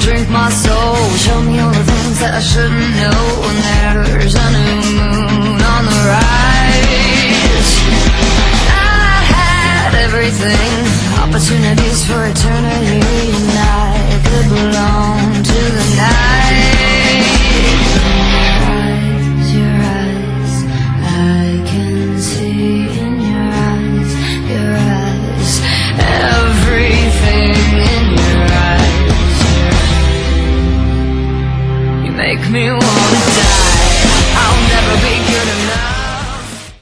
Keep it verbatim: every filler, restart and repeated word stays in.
drink my soul. Show me all the things that I shouldn't know. And there's a new